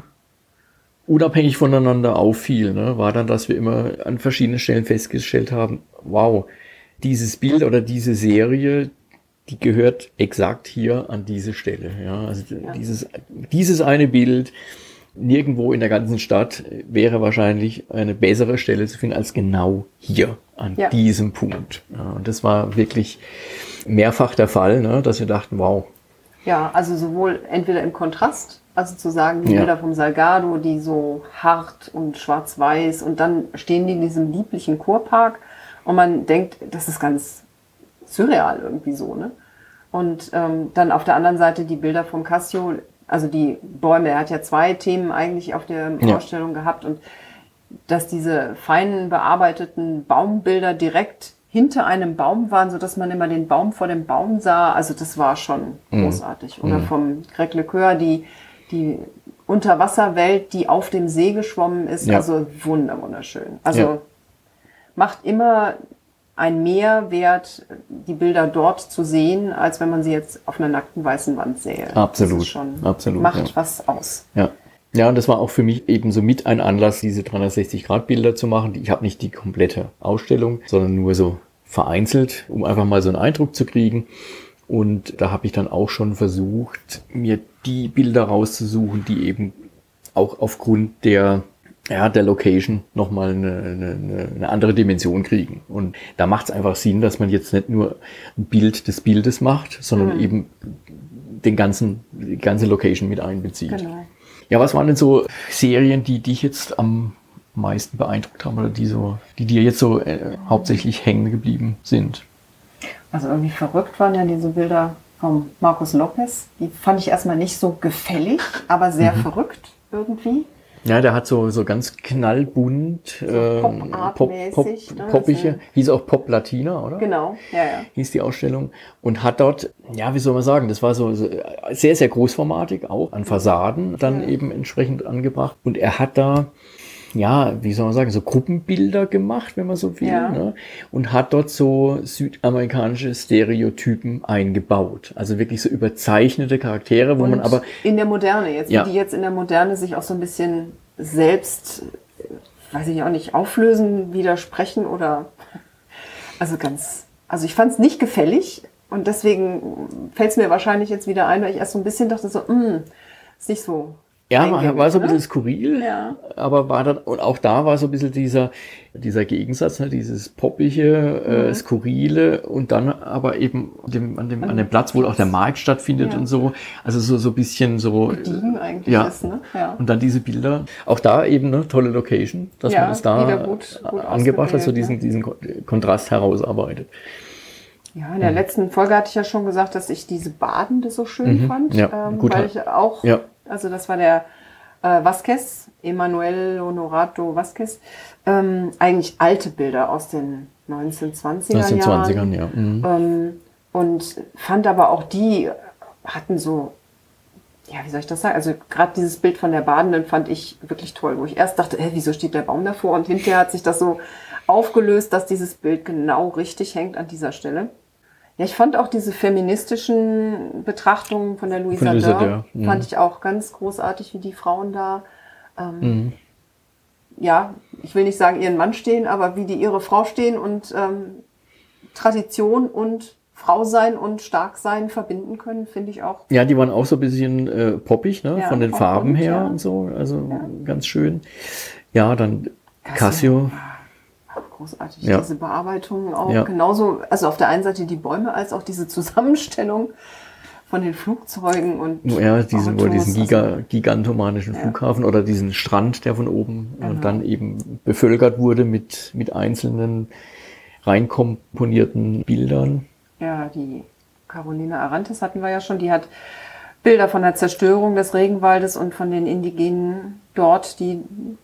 unabhängig voneinander auffiel, ne, war dann, dass wir immer an verschiedenen Stellen festgestellt haben, wow, dieses Bild oder diese Serie, die gehört exakt hier an diese Stelle. Ja, also Ja. dieses, dieses eine Bild nirgendwo in der ganzen Stadt wäre wahrscheinlich eine bessere Stelle zu finden als genau hier an Ja. diesem Punkt. Ja, und das war wirklich mehrfach der Fall, ne, dass wir dachten, wow. Ja, also sowohl entweder im Kontrast, also zu sagen, die Ja. Bilder vom Salgado, die so hart und schwarz-weiß und dann stehen die in diesem lieblichen Kurpark und man denkt, das ist ganz surreal irgendwie so, ne? Und ähm, dann auf der anderen Seite die Bilder vom Cassio, also die Bäume, er hat ja zwei Themen eigentlich auf der Ja. Ausstellung gehabt und dass diese feinen bearbeiteten Baumbilder direkt hinter einem Baum waren, so dass man immer den Baum vor dem Baum sah. Also das war schon großartig. Oder vom Greg LeCoeur, die, die Unterwasserwelt, die auf dem See geschwommen ist. Ja. Also wunder, wunderschön. Also Ja. macht immer ein Mehrwert, die Bilder dort zu sehen, als wenn man sie jetzt auf einer nackten weißen Wand sähe. Absolut, Das ist schon, absolut, macht ja. was aus. Ja. Ja, und das war auch für mich eben so mit ein Anlass, diese dreihundertsechzig Grad Bilder zu machen. Ich habe nicht die komplette Ausstellung, sondern nur so vereinzelt, um einfach mal so einen Eindruck zu kriegen. Und da habe ich dann auch schon versucht, mir die Bilder rauszusuchen, die eben auch aufgrund der, ja, der Location nochmal eine, eine, eine andere Dimension kriegen. Und da macht es einfach Sinn, dass man jetzt nicht nur ein Bild des Bildes macht, sondern Mhm. eben den ganzen, die ganze Location mit einbezieht. Genau. Ja, was waren denn so Serien, die dich jetzt am meisten beeindruckt haben oder die so, die dir jetzt so äh, hauptsächlich hängen geblieben sind? Also irgendwie verrückt waren ja diese Bilder vom Marcos Lopez. Die fand ich erstmal nicht so gefällig, aber sehr Mhm. verrückt irgendwie. Ja, der hat so, so ganz knallbunt, äh, Pop, Pop, Pop-Art-mäßig, ne? poppige, Also- hieß auch Pop Latina, oder? Genau, ja, ja. Hieß die Ausstellung. Und hat dort, ja, wie soll man sagen, das war so, so sehr, sehr großformatig auch, an Fassaden dann Ja. eben entsprechend angebracht. Und er hat da, ja, wie soll man sagen, so Gruppenbilder gemacht, wenn man so will, Ja. ne? Und hat dort so südamerikanische Stereotypen eingebaut. Also wirklich so überzeichnete Charaktere, wo Und man aber, in der Moderne jetzt, Ja. wie die jetzt in der Moderne sich auch so ein bisschen selbst, äh, weiß ich auch nicht, auflösen, widersprechen oder, also ganz, also ich fand es nicht gefällig und deswegen fällt es mir wahrscheinlich jetzt wieder ein, weil ich erst so ein bisschen dachte so, mh, ist nicht so. ja, eingängig, war, war so ein ne? bisschen skurril, Ja. aber war dann, und auch da war so ein bisschen dieser, dieser Gegensatz, ne, dieses poppige, äh, Mhm. skurrile und dann aber eben dem, an dem, an dem Platz, wo auch der Markt stattfindet Ja. und so, also so, so ein bisschen so, Gediegen eigentlich ja. ist, ne? Ja. Und dann diese Bilder, auch da eben eine tolle Location, dass Ja, man das da wieder gut- gut angebracht hat, so ausgewählt, diesen, ne? diesen Kon- Kontrast herausarbeitet. Ja, in der letzten Folge hatte ich ja schon gesagt, dass ich diese Badende so schön Mhm. fand, Ja, ähm, gut. weil ich auch, Ja. also das war der äh, Vasquez, Emanuel Honorato Vasquez, ähm, eigentlich alte Bilder aus den neunzehnhundertzwanziger Aus den Jahren. zwanzigern, ja. Mhm. Ähm, und fand aber auch die hatten so, ja, wie soll ich das sagen? Also gerade dieses Bild von der Badenden fand ich wirklich toll, wo ich erst dachte, hä, wieso steht der Baum davor? Und hinterher hat sich das so aufgelöst, dass dieses Bild genau richtig hängt an dieser Stelle. Ja, ich fand auch diese feministischen Betrachtungen von der Luisa Von Luisa Dörr, Dörr, mhm. fand ich auch ganz großartig, wie die Frauen da, ähm, Mhm. ja, ich will nicht sagen ihren Mann stehen, aber wie die ihre Frau stehen und ähm, Tradition und Frau sein und stark sein verbinden können, finde ich auch. Ja, die waren auch so ein bisschen äh, poppig, ne? Ja, von den Farben poppend, her ja. und so. Also Ja. ganz schön. Ja, dann Casio. Großartig, Ja. diese Bearbeitungen auch. Ja. Genauso, also auf der einen Seite die Bäume als auch diese Zusammenstellung von den Flugzeugen und ja, diesen, wohl diesen Giga, also, gigantomanischen ja. Flughafen oder diesen Strand, der von oben Genau. und dann eben bevölkert wurde mit, mit einzelnen reinkomponierten Bildern. Ja, die Carolina Arantes hatten wir ja schon, die hat Bilder von der Zerstörung des Regenwaldes und von den Indigenen dort, die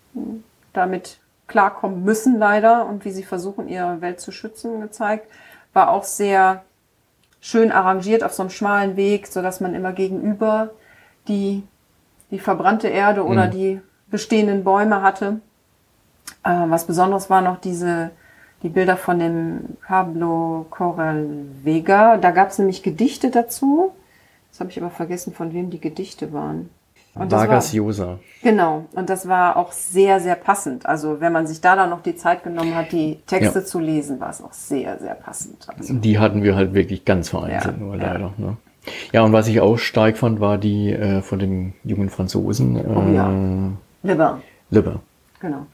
damit klarkommen müssen leider und wie sie versuchen, ihre Welt zu schützen, gezeigt. War auch sehr schön arrangiert auf so einem schmalen Weg, sodass man immer gegenüber die, die verbrannte Erde oder mhm. die bestehenden Bäume hatte. Äh, was Besonderes war noch diese die Bilder von dem Pablo Corral Vega. Da gab es nämlich Gedichte dazu. Das habe ich aber vergessen, von wem die Gedichte waren. Und Vargas Llosa. Genau. Und das war auch sehr, sehr passend. Also wenn man sich da dann noch die Zeit genommen hat, die Texte ja. zu lesen, war es auch sehr, sehr passend. Also, die hatten wir halt wirklich ganz vereinzelt, ja, nur leider. Ja. Ne? Ja, und was ich auch stark fand, war die äh, von dem jungen Franzosen. Äh, oh ja. Liber. Liber. Genau.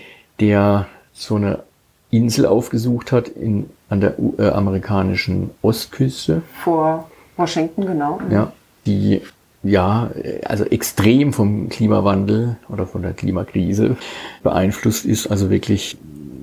Der so eine Insel aufgesucht hat in, an der äh, amerikanischen Ostküste. Vor Washington, genau. Ja, die ja, also extrem vom Klimawandel oder von der Klimakrise beeinflusst ist. Also wirklich,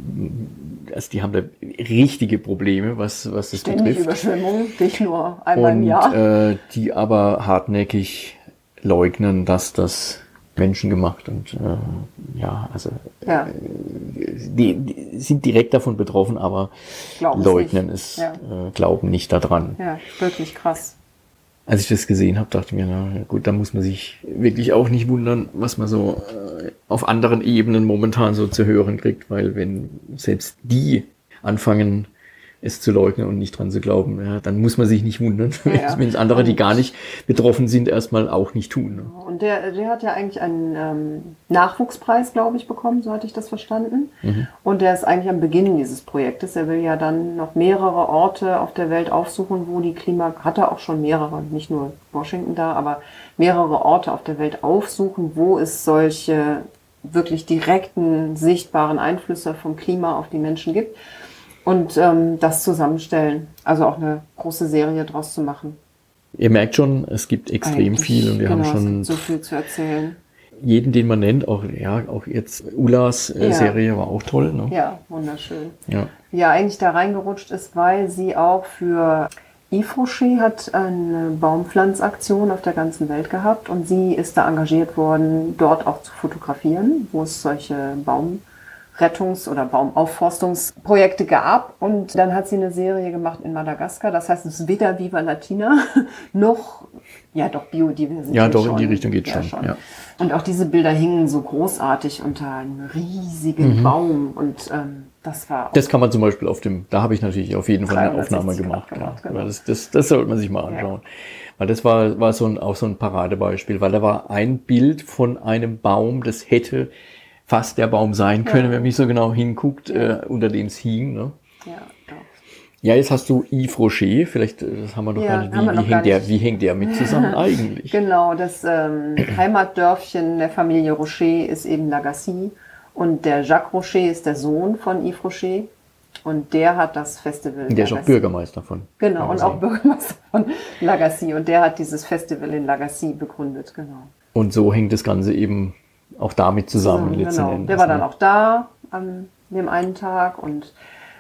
also die haben da richtige Probleme, was, was das Ständig betrifft. Überschwemmungen, nicht nur einmal Und, im Jahr. Äh, die aber hartnäckig leugnen, dass das menschengemacht und äh, ja, also ja. Äh, die, die sind direkt davon betroffen, aber Glauben's leugnen nicht. es, ja. äh, glauben nicht daran. Ja, wirklich krass. Als ich das gesehen habe, dachte ich mir, na gut, da muss man sich wirklich auch nicht wundern, was man so äh, auf anderen Ebenen momentan so zu hören kriegt, weil wenn selbst die anfangen, es zu leugnen und nicht dran zu glauben, ja, dann muss man sich nicht wundern, ja. wenn es andere, die gar nicht betroffen sind, erstmal auch nicht tun. Ne? Und der, der hat ja eigentlich einen ähm, Nachwuchspreis, glaube ich, bekommen, so hatte ich das verstanden. Mhm. Und der ist eigentlich am Beginn dieses Projektes. Er will ja dann noch mehrere Orte auf der Welt aufsuchen, wo die Klima, hat er auch schon mehrere, nicht nur Washington da, aber mehrere Orte auf der Welt aufsuchen, wo es solche wirklich direkten, sichtbaren Einflüsse vom Klima auf die Menschen gibt. Und ähm, das zusammenstellen, also auch eine große Serie draus zu machen. Ihr merkt schon, es gibt extrem Eigentlich, viel und wir genau, haben schon es gibt so viel zu erzählen. Jeden, den man nennt, auch ja, auch jetzt Ulas äh, ja. Serie war auch toll. Ne? Ja, wunderschön. Ja. Wie er eigentlich da reingerutscht ist, weil sie auch für Yves Rocher hat eine Baumpflanzaktion auf der ganzen Welt gehabt und sie ist da engagiert worden, dort auch zu fotografieren, wo es solche Baum Rettungs- oder Baumaufforstungsprojekte gab. Und dann hat sie eine Serie gemacht in Madagaskar. Das heißt, es ist weder Viva Latina noch, ja doch, Biodiversität. Ja, doch, schon. in die Richtung geht ja, schon. schon. Ja. Und auch diese Bilder hingen so großartig unter einem riesigen mhm. Baum. Und ähm, das war auch Das kann man zum Beispiel auf dem, da habe ich natürlich auf jeden Fall eine Aufnahme gemacht. gemacht ja. genau. das, das, das sollte man sich mal anschauen. Ja. Weil das war, war so ein, auch so ein Paradebeispiel, weil da war ein Bild von einem Baum, das hätte fast der Baum sein können, ja. wenn man nicht so genau hinguckt, ja. äh, unter dem es hing. Ne? Ja, doch. Ja, jetzt hast du Yves Rocher, vielleicht, das haben wir doch ja, gar nicht, wie, wie, hängt der, wie hängt der mit zusammen eigentlich? Genau, das ähm, Heimatdörfchen der Familie Rocher ist eben Lagacy und der Jacques Rocher ist der Sohn von Yves Rocher und der hat das Festival Der Lagacy. Ist auch Bürgermeister von Genau, Lagacy. Und auch Bürgermeister von Lagacy und der hat dieses Festival in Lagacy begründet, genau. Und so hängt das Ganze eben auch damit zusammen. zusammen genau. Endes, der war dann auch da an dem einen Tag und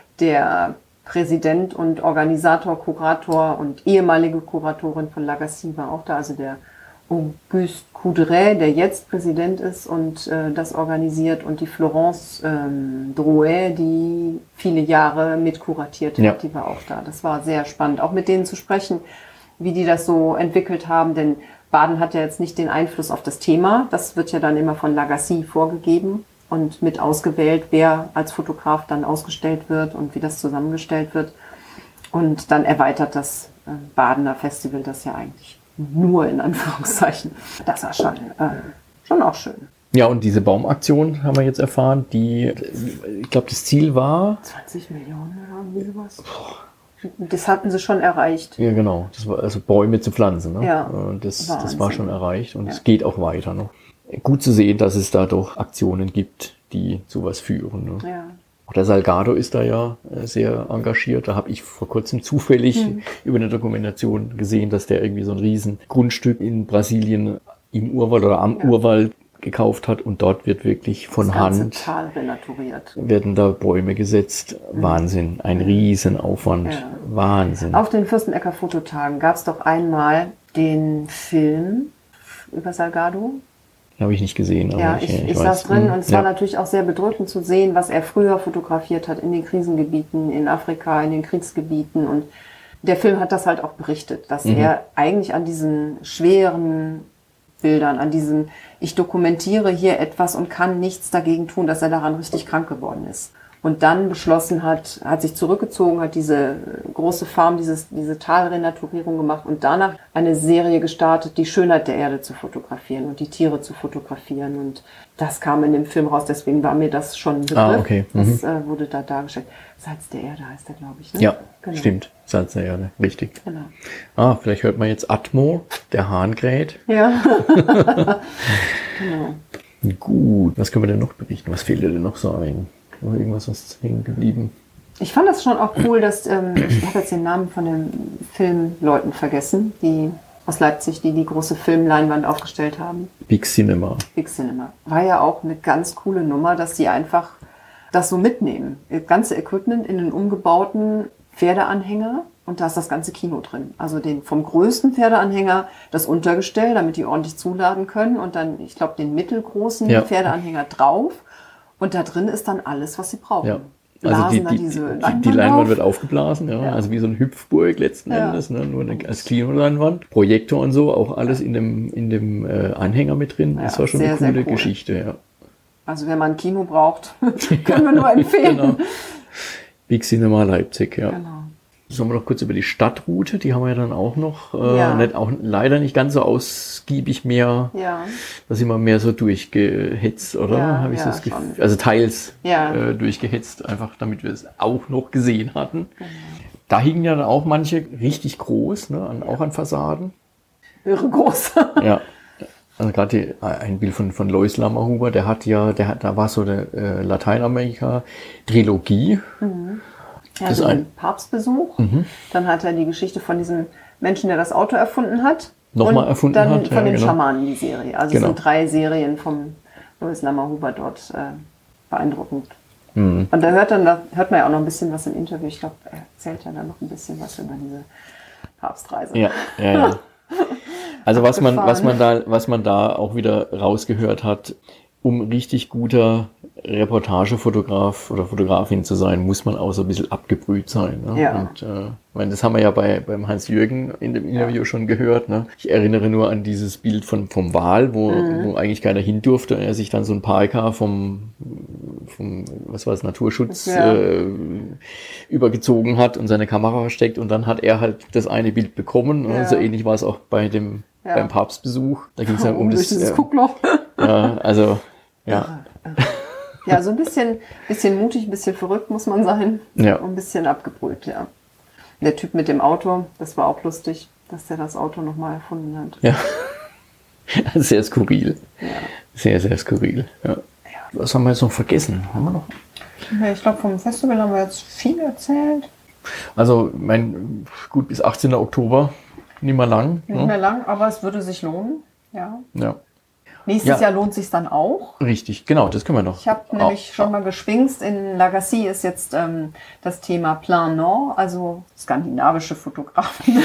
der Präsident und Organisator, Kurator und ehemalige Kuratorin von Lagacy war auch da, also der Auguste Coudray, der jetzt Präsident ist und äh, das organisiert und die Florence ähm, Drouet, die viele Jahre mitkuratiert hat, ja. die war auch da. Das war sehr spannend, auch mit denen zu sprechen, wie die das so entwickelt haben, denn Baden hat ja jetzt nicht den Einfluss auf das Thema. Das wird ja dann immer von Lagacy vorgegeben und mit ausgewählt, wer als Fotograf dann ausgestellt wird und wie das zusammengestellt wird. Und dann erweitert das äh, Badener Festival das ja eigentlich nur in Anführungszeichen. Das war schon, äh, schon auch schön. Ja, und diese Baumaktion haben wir jetzt erfahren, die, ich glaube, das Ziel war zwanzig Millionen oder irgendwie sowas. Das hatten sie schon erreicht. Ja, genau. Das war also Bäume zu pflanzen. Ne? Ja, das, das war schon erreicht und ja. es geht auch weiter noch. Gut zu sehen, dass es da doch Aktionen gibt, die sowas führen. Ne? Ja. Auch der Salgado ist da ja sehr engagiert. Da habe ich vor kurzem zufällig mhm. über eine Dokumentation gesehen, dass der irgendwie so ein riesen Grundstück in Brasilien im Urwald oder am ja. Urwald gekauft hat und dort wird wirklich von das Hand total renaturiert. Werden da Bäume gesetzt. Mhm. Wahnsinn, ein Riesenaufwand. Ja. Wahnsinn. Auf den Fürstenecker Fototagen gab es doch einmal den Film über Salgado. Habe ich nicht gesehen. Aber ja, ich, ich, ich saß drin und es ja. war natürlich auch sehr bedrückend zu sehen, was er früher fotografiert hat in den Krisengebieten, in Afrika, in den Kriegsgebieten. Und der Film hat das halt auch berichtet, dass mhm. er eigentlich an diesen schweren Bildern, an diesem, ich dokumentiere hier etwas und kann nichts dagegen tun, dass er daran richtig krank geworden ist. Und dann beschlossen hat, hat sich zurückgezogen, hat diese große Farm, dieses, diese Talrenaturierung gemacht und danach eine Serie gestartet, die Schönheit der Erde zu fotografieren und die Tiere zu fotografieren. Und das kam in dem Film raus, deswegen war mir das schon ein Begriff. Ah, okay. Mhm. Das äh, wurde da dargestellt. Salz der Erde heißt der, glaube ich. Ne? Ja, genau. Stimmt. Salz der Erde, richtig. Genau. Ah, vielleicht hört man jetzt Atmo, der Hahn kräht. Ja. Genau. Gut, was können wir denn noch berichten? Was fehlt dir denn noch so ein? Noch irgendwas, was ist hängen geblieben? Ich fand das schon auch cool, dass, ähm, ich habe jetzt den Namen von den Filmleuten vergessen, die aus Leipzig, die die große Filmleinwand aufgestellt haben. Big Cinema. Big Cinema. War ja auch eine ganz coole Nummer, dass die einfach das so mitnehmen. Das ganze Equipment in den umgebauten Pferdeanhänger und da ist das ganze Kino drin. Also den vom größten Pferdeanhänger das Untergestell, damit die ordentlich zuladen können und dann, ich glaube, den mittelgroßen ja. Pferdeanhänger drauf. Und da drin ist dann alles, was sie brauchen. Ja. Also die, die, diese Leinwand, die Leinwand auf. Wird aufgeblasen, ja, ja. also wie so ein Hüpfburg letzten ja. Endes, ne? Nur eine, als Kinoleinwand, Projektor und so, auch alles in dem, in dem äh, Anhänger mit drin. Ja, das war schon sehr, eine coole cool. Geschichte. Ja. Also wenn man ein Kino braucht, können wir nur empfehlen. Genau. Big Cinema Leipzig, ja. Genau. Sollen wir noch kurz über die Stadtroute, die haben wir ja dann auch noch, äh, ja. nicht, auch leider nicht ganz so ausgiebig mehr, ja. da sind wir mehr so durchgehetzt, oder? Ja, Habe ich ja, so das Gefühl, schon. also teils ja. äh, durchgehetzt, einfach damit wir es auch noch gesehen hatten. Genau. Da hingen ja dann auch manche richtig groß, ne, an, auch an Fassaden. Irre groß. Ja. Also gerade ein Bild von, von Lois Lammerhuber, der hat ja, der hat, da war so eine äh, Lateinamerika-Trilogie. Mhm. Er Das hatte ein- einen Papstbesuch, Mhm. dann hat er die Geschichte von diesem Menschen, der das Auto erfunden hat. Nochmal und erfunden dann hat, von ja, den genau. Schamanen die Serie. Also Genau. es sind drei Serien vom Lois Lammerhuber dort äh, beeindruckend. Mhm. Und da hört, dann, da hört man ja auch noch ein bisschen was im Interview. Ich glaube, er erzählt ja dann noch ein bisschen was über diese Papstreise. Ja, ja, ja. Also was man, was man Abgefahren. da, was man da auch wieder rausgehört hat, um richtig guter Reportagefotograf oder Fotografin zu sein, muss man auch so ein bisschen abgebrüht sein. Ne? Ja. Und äh, ich meine, das haben wir ja bei beim Hans-Jürgen in dem Interview Ja. schon gehört. Ne? Ich erinnere nur an dieses Bild von vom Wal, wo, Mhm. wo eigentlich keiner hin durfte und er sich dann so ein Parker vom vom was war es Naturschutz Ja. äh, übergezogen hat und seine Kamera versteckt und dann hat er halt das eine Bild bekommen. Ja. Und so ähnlich war es auch bei dem Ja. beim Papstbesuch. Da ging es dann um durch das. dieses äh, Guckloch. ja, also ja. Ja, so ein bisschen, bisschen mutig, ein bisschen verrückt muss man sein. Ja. Und ein bisschen abgebrüht, ja. Der Typ mit dem Auto, das war auch lustig, dass der das Auto nochmal erfunden hat. Ja. Sehr skurril. Ja. Sehr, sehr skurril. Ja. Was haben wir jetzt noch vergessen? Haben wir noch? Ja, ich glaube, vom Festival haben wir jetzt viel erzählt. Also, mein, gut, bis achtzehnten Oktober, nicht mehr lang. Nicht ne? mehr lang, aber es würde sich lohnen. Ja. Ja, Nächstes Ja. Jahr lohnt sich dann auch. richtig, genau, das können wir noch. Ich habe nämlich schon mal geschwingst. In Lagacy ist jetzt ähm, das Thema Plein Nord, also skandinavische Fotografen.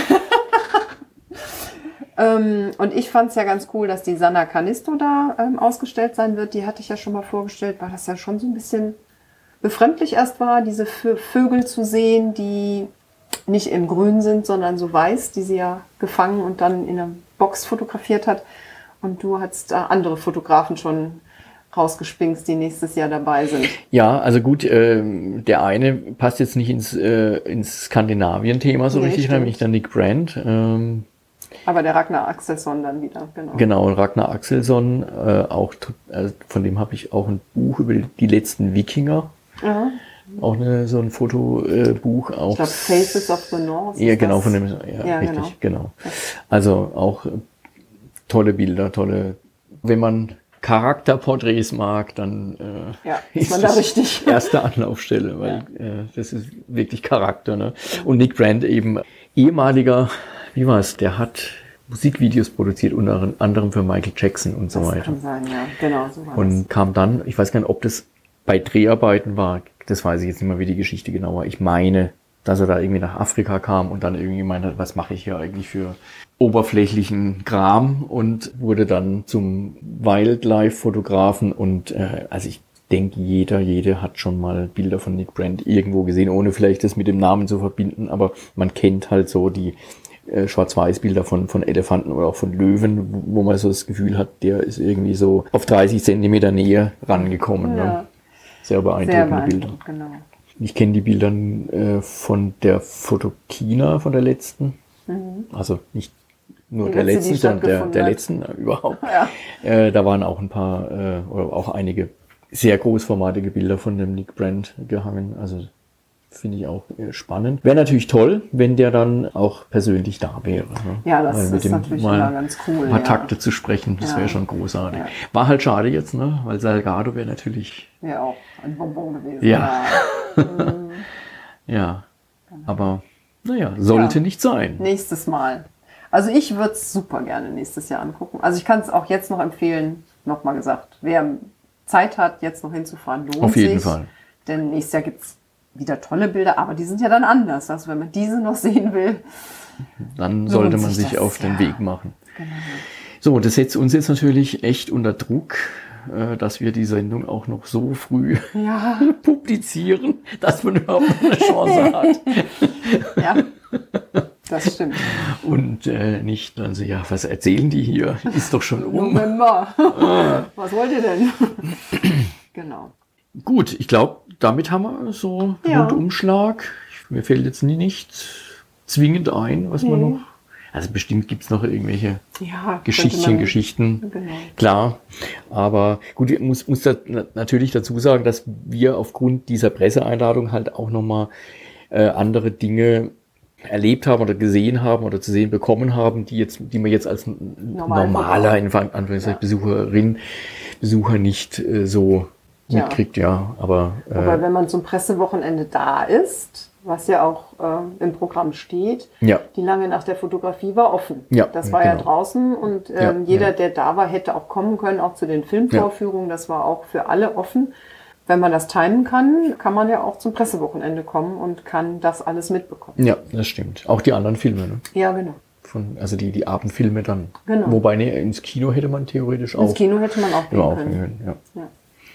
ähm, und ich fand es ja ganz cool, dass die Sanna Canisto da ähm, ausgestellt sein wird. Die hatte ich ja schon mal vorgestellt, weil das ja schon so ein bisschen befremdlich erst war, diese Vö- Vögel zu sehen, die nicht im Grün sind, sondern so weiß, die sie ja gefangen und dann in einer Box fotografiert hat. Und du hast da andere Fotografen schon rausgespingst, die nächstes Jahr dabei sind. Ja, also gut, ähm, der eine passt jetzt nicht ins, äh, ins Skandinavien-Thema so Nee, richtig, stimmt. nämlich der Nick Brandt. Ähm, Aber der Ragnar Axelsson dann wieder, genau. Genau, Ragnar Axelsson, äh, auch, to- also von dem habe ich auch ein Buch über die, die letzten Wikinger. Ja. Auch eine, so ein Fotobuch. Äh, Buch, auch Ich glaube, Faces of the North. Ja, ist genau, das. von dem, ja, Ja, richtig, genau. Also auch äh, tolle Bilder, tolle, wenn man Charakterporträts mag, dann äh, Ja, ist ist man da das richtig. erste Anlaufstelle, weil äh, das ist wirklich Charakter. Ne? Und Nick Brand eben ehemaliger, wie war es, der hat Musikvideos produziert, unter anderem für Michael Jackson und so Das weiter. kann sein, ja, genau. So war Und kam dann, ich weiß gar nicht, ob das bei Dreharbeiten war, das weiß ich jetzt nicht mehr, wie die Geschichte genau war. Ich meine, dass er da irgendwie nach Afrika kam und dann irgendwie meinte, was mache ich hier eigentlich für oberflächlichen Kram, und wurde dann zum Wildlife-Fotografen. Und äh, also ich denke, jeder, jede hat schon mal Bilder von Nick Brand irgendwo gesehen, ohne vielleicht das mit dem Namen zu verbinden, aber man kennt halt so die äh, Schwarz-Weiß-Bilder von, von Elefanten oder auch von Löwen, wo, wo man so das Gefühl hat, der ist irgendwie so auf dreißig Zentimeter Nähe rangekommen. Ja. Ne? Sehr beeindruckende Sehr Bilder. beeindruckend, genau. Ich kenne die Bilder äh, von der Fotokina, von der letzten. Mhm. Also nicht nur Die der letzte, die letzten, sondern der, stattgefunden der hat. letzten äh, überhaupt. Ja. Äh, da waren auch ein paar äh, oder auch einige sehr großformatige Bilder von dem Nick Brand gehangen. Also finde ich auch äh, spannend. Wäre natürlich toll, wenn der dann auch persönlich da wäre. Ne? Ja, das Weil mit ist dem natürlich mal immer ganz cool. ein paar ja. Takte zu sprechen, das Ja. wäre schon großartig. Ja. War halt schade jetzt, ne? Weil Salgado wäre natürlich... Ja, auch ein Bonbon gewesen. Ja. Ja. Mhm. Ja, aber naja, sollte Ja. nicht sein. Nächstes Mal. Also ich würde es super gerne nächstes Jahr angucken. Also ich kann es auch jetzt noch empfehlen, nochmal gesagt, wer Zeit hat, jetzt noch hinzufahren, lohnt Auf jeden sich. Fall. Denn nächstes Jahr gibt es wieder tolle Bilder, aber die sind ja dann anders. Also wenn man diese noch sehen will. Dann sollte lohnt man sich sich das, auf den ja. Weg machen. Genau. So, das setzt uns jetzt natürlich echt unter Druck, äh, dass wir die Sendung auch noch so früh Ja, publizieren, dass man überhaupt noch eine Chance hat. ja, das stimmt. Und äh, nicht, also ja, was erzählen die hier? Ist doch schon um. November. Was wollt ihr denn? Genau. Gut, ich glaube, damit haben wir so einen Ja. Rundumschlag. Mir fällt jetzt nie nichts zwingend ein, was man Nee. noch... Also bestimmt gibt's noch irgendwelche Ja, Geschichtchen, könnte man- Geschichten. Genau. Klar, aber gut, ich muss, muss da na- natürlich dazu sagen, dass wir aufgrund dieser Presseeinladung halt auch nochmal äh, andere Dinge erlebt haben oder gesehen haben oder zu sehen bekommen haben, die jetzt, die man jetzt als n- Normal normaler, in Anführungszeichen, Ja. Besucherin, Besucher nicht äh, so Ja. mitkriegt, ja. Aber Aber äh, wenn man zum Pressewochenende da ist, was ja auch äh, im Programm steht, ja, die lange Nacht der Fotografie war offen. Ja, das war ja genau. draußen und ähm, Ja, jeder, ja. der da war, hätte auch kommen können, auch zu den Filmvorführungen. Das war auch für alle offen. Wenn man das timen kann, kann man ja auch zum Pressewochenende kommen und kann das alles mitbekommen. ja, das stimmt. Auch die anderen Filme, ne? Ja, genau. Von, also die, die Abendfilme dann. Genau. Wobei, nee, ins Kino hätte man theoretisch auch. Ins Kino hätte man auch gehen Ja, auch können. gehen, ja. Ja.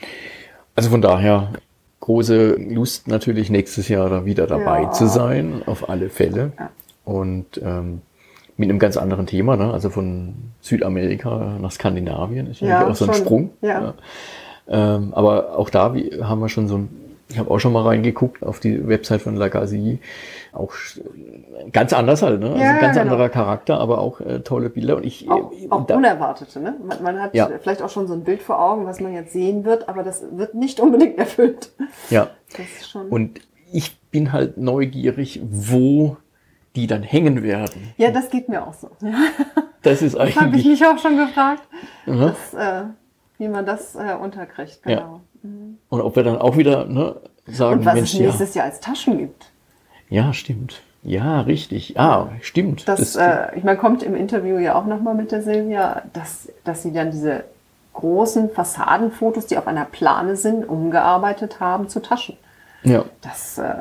Also von daher große Lust natürlich nächstes Jahr da wieder dabei Ja. zu sein, auf alle Fälle. Ja. Und ähm, mit einem ganz anderen Thema, ne? Also von Südamerika nach Skandinavien ist ja, Ja, auch so ein schon. Sprung. Ja. Ähm, aber auch da wie, haben wir schon so ein, ich habe auch schon mal reingeguckt auf die Website von Lagasse, auch sch- ganz anders halt, ne? Also Ja, ein ganz genau. anderer Charakter, aber auch äh, tolle Bilder. Und ich Auch, äh, auch da- Unerwartete, ne? Man, man hat Ja. vielleicht auch schon so ein Bild vor Augen, was man jetzt sehen wird, aber das wird nicht unbedingt erfüllt. ja. Das ist schon. Und ich bin halt neugierig, wo die dann hängen werden. Ja, das geht mir auch so. Ja, Das ist das habe ich eigentlich. mich auch schon gefragt, Aha. dass, äh, wie man das äh, unterkriegt. Genau. Und ob wir dann auch wieder ne, sagen, Und was Mensch, es ja, nächstes Jahr als Taschen gibt. ja, stimmt. Ja, richtig. Ah, stimmt. Das, äh, ich meine, kommt im Interview ja auch nochmal mit der Silvia, dass, dass sie dann diese großen Fassadenfotos, die auf einer Plane sind, umgearbeitet haben zu Taschen. ja, Das äh,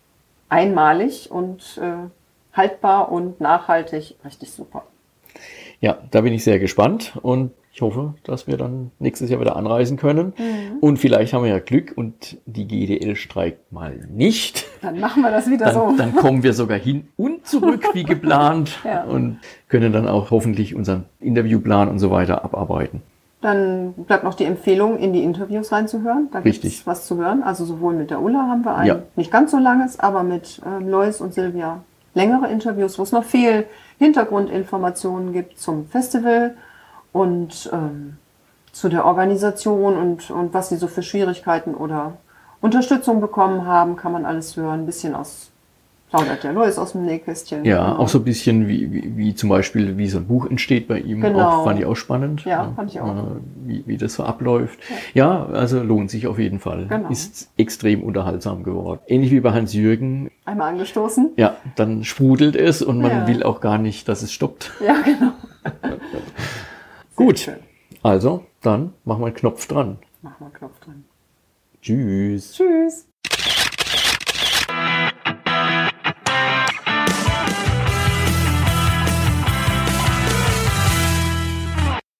einmalig und äh, haltbar und nachhaltig, richtig super. ja, da bin ich sehr gespannt und ich hoffe, dass wir dann nächstes Jahr wieder anreisen können. Mhm. Und vielleicht haben wir ja Glück und die G D L streikt mal nicht. Dann machen wir das wieder so. Dann, dann kommen wir sogar hin und zurück wie geplant Ja. und können dann auch hoffentlich unseren Interviewplan und so weiter abarbeiten. Dann bleibt noch die Empfehlung, in die Interviews reinzuhören. Da gibt Richtig. es was zu hören. Also sowohl mit der Ulla haben wir ein Ja. nicht ganz so langes, aber mit ähm, Lois und Silvia längere Interviews, wo es noch viel Hintergrundinformationen gibt zum Festival und ähm, zu der Organisation und, und was sie so für Schwierigkeiten oder Unterstützung bekommen haben, kann man alles hören. Ein bisschen aus plaudert der Lois aus dem Nähkästchen. Ja, genau. auch so ein bisschen wie, wie, wie zum Beispiel, wie so ein Buch entsteht bei ihm. Genau. Auch, fand ich auch spannend. Ja, fand ich auch. Äh, Wie, wie das so abläuft. Ja. ja, also lohnt sich auf jeden Fall. Genau. Ist extrem unterhaltsam geworden. Ähnlich wie bei Hans-Jürgen. Einmal angestoßen. Ja, dann sprudelt es und man Ja. will auch gar nicht, dass es stoppt. Ja, genau. Gut, schön. also dann machen wir einen Knopf dran. Machen wir einen Knopf dran. Tschüss. Tschüss.